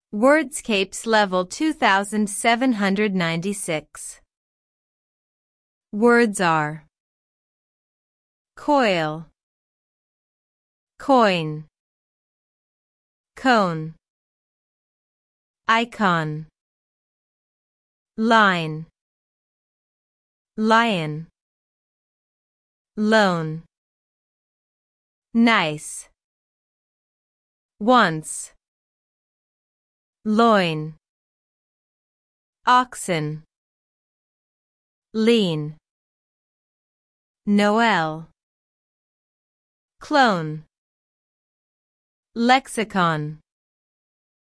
Wordscapes level 2796. Words are coil, coin, cone, icon, line, lion, lone, nice, once, loin, oxen, lean, Noel, clone, lexicon.